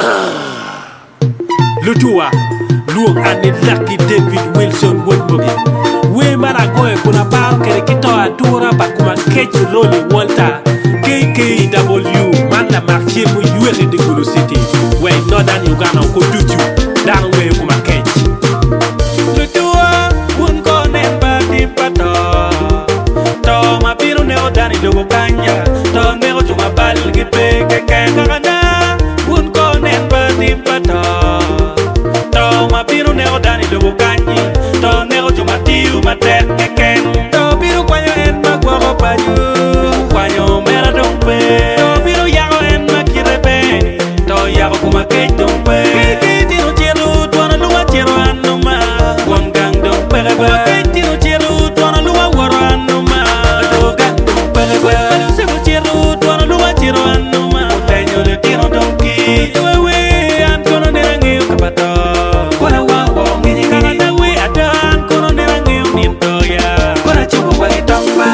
Lutua, Luke and the Lucky David Wilson Woodbury. We maragoe kuna bar kere kito atura bakuma kechi Rolly Walter KKW man la marché mu yuere de Gulu City. We northern Uganda ko tutu dan we kuma kechi. Lutua un ko nemba dimpato. To ma biru ne odani dogo kanya. To mero chuma bal gipe kekengana. Un ko nemba dimpato. To ma biru ne odani dogo kanyi. To nero chuma tiu mater keken. To biru kwanyo en magwaro panyu. Kwanyo mera dompe. To biru yago en makirebe. To yago kuma kech dompe. Keke tino chielu tuana luwa chielu anuma. Wangang dompe rebe. Kech tino chielu tuana luwa waro anuma. Dogang dompe rebe. Sebo chielu tuana luwa chielu anuma. Utenyo le tino domki. Wewe an kono nerangi ukapato. Kona wawo ngini kaka nawe adan kono nerangi uninto ya. Kona chubu wagi tomba.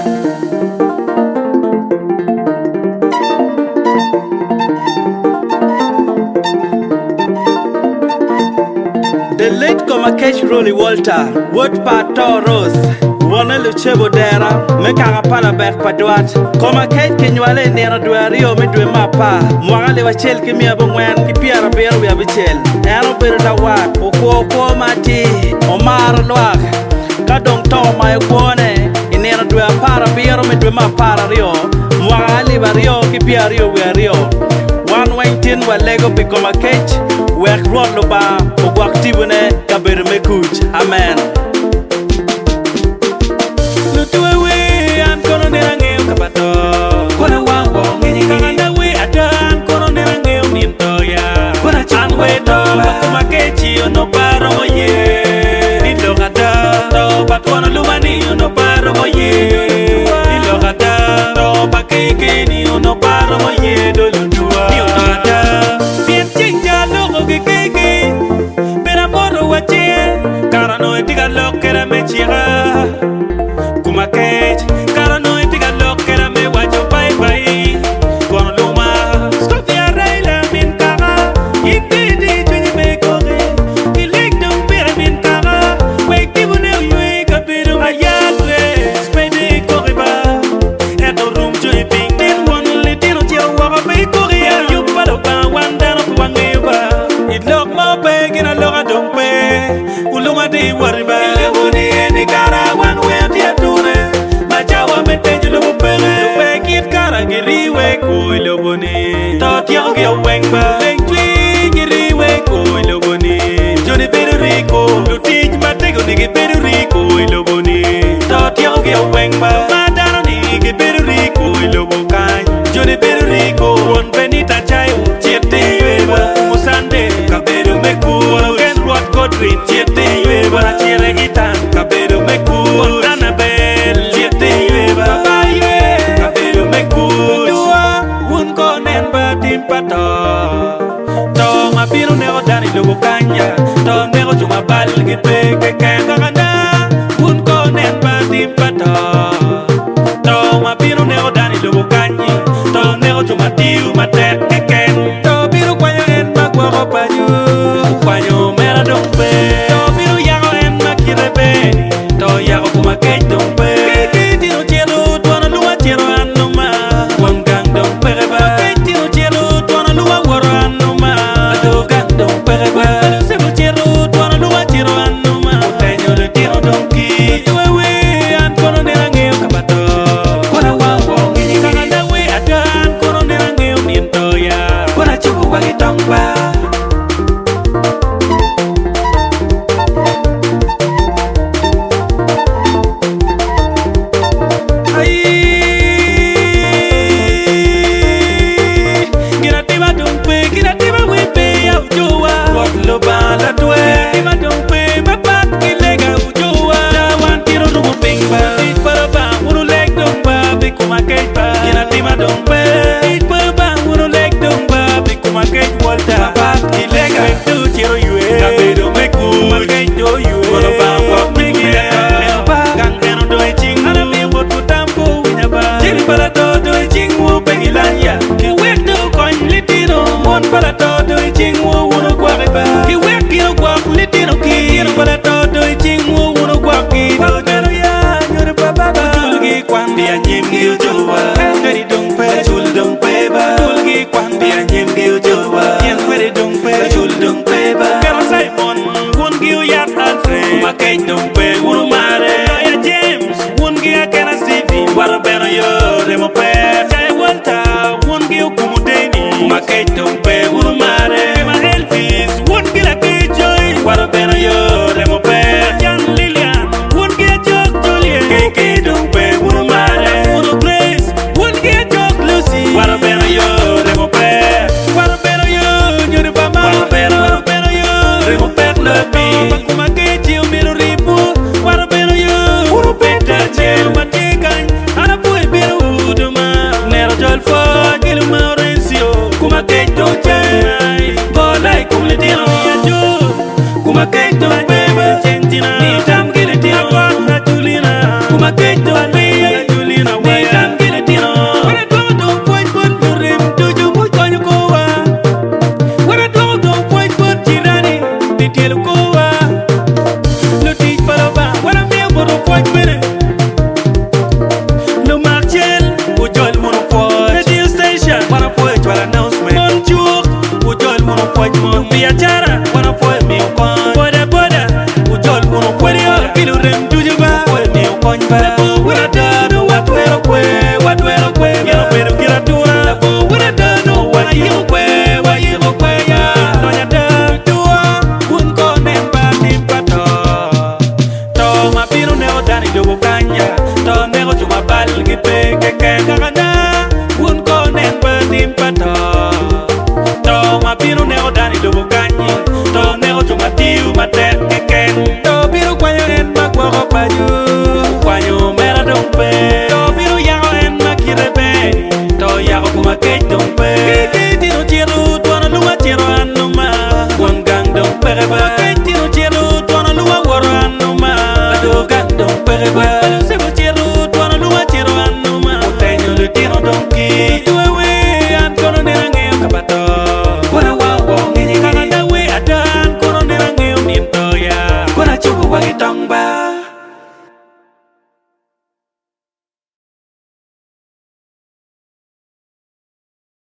The late Kechi Rolly Walter, Wood Pato Rose, Wana Luchebo Dera, Mekara Palabek Paduat, Kechi Kenywale Nera Duario Midwe Mapa, Mwale Wachel Kimia Bungwan, Kipiara Beru Yabichel, Ero Berudawa, Oko Mati, Omar Loak, Kadong Toma Ekwane, Inera Dua Para Beru Midwe Mapa Rio, Mwale Bario, Kipiario Rio. 119 wa Lego Bikoma Kechi, Wek Rod Loba, Ogwaktibune, Kabir Mekuch, Amen. Lutuwe an kono nerangi ukapato. Kona wawo ngini kaka nawe adan kono nerangi uninto ya. Kona chanwe to bakuma kechi ono paro moye. Nilo kata to bakwana lumani ono paro moye. Nilo kata to bakeke ni ono paro moye do lutua. Nilo kata bien chinja logo keke. Pera moro wache karano etiga lokera mechira. Kuma Kechi karano etiga lokera me wacho bye bye. Kono luma stop ya raila min kara. Indidi juni me kore. Ilik dum pera min kara. Wake tibune uywe kabiru ayatre. Spende kore ba. Eto room juni ping. Tin one little chia waka be kore ya. Yupa do ba wanda no kuwangeba. It look more big in a loga dompe. Uluma di wariba. Ilebuni eni kara wan we dia dure. Machawa metenju lubu pere. Lupe kit kara giriwe kui lubuni. Toti yao gia wengba. Lengtui giriwe kui lubuni. Joni peru riko. Lutij matego nigi peru riko ilubuni. Toti yao gia wengba. Madano nigi peru riko ilubu kany. Joni peru riko. Won benita chayo. Chiete yueba. Musande. Kaberu meku. Ken ruat kodrin. Chiete yueba. Chiere gitan. Kaberu meku. Montana bel. Chiete yueba. Babaye. Kaberu meku. Dua. Unko nemba timpato. To mabiru neo dani lubu kanya. To neo cuma bal gipe keken kakanda. Unko nemba timpato. To mabiru neo dani lubu kanyi. To neo cuma tiu mater keken. To biru kwanyo en magwaro panyu. Kwanyo mera dompe. To biru yago en makirebe. To yago kuma Kechi dompe. Keke tino chielu tuana luwa chielu anuma. Wangang dompe reba. Kechi tino chielu tuana luwa waro anuma. Dogang dompe reba. Sebo chielu tuana luwa chielu anuma. Utenyo le ni kuma ke tung pe urumare ma Elvis won gila ke joy wara beno yo remo pe Jan Lilian won gila jok Juliet ke tung pe urumare uru Grace won gila jok Lucy wara beno yo remo pe wara beno yo nyuri bama wara beno yo remo pe lepi kuma ke chiu miru ribu wara beno yo uru peta chel matikan ana boy beno uduma nero jol fo gilu Mauricio kuma ke to chai bolai kum le tino yo kuma ke to bebe Argentina ni tam gile tino na Julina kuma ke to bebe Julina ni tam gile tino wala do point put rim do ju mu konyo ko wa wala do point put tirani di telu ko wa no ti palo ba wala me bodo point mene no marchel o jol mono radio station wala point wala announcement mon jour o jol mono point mon biya chara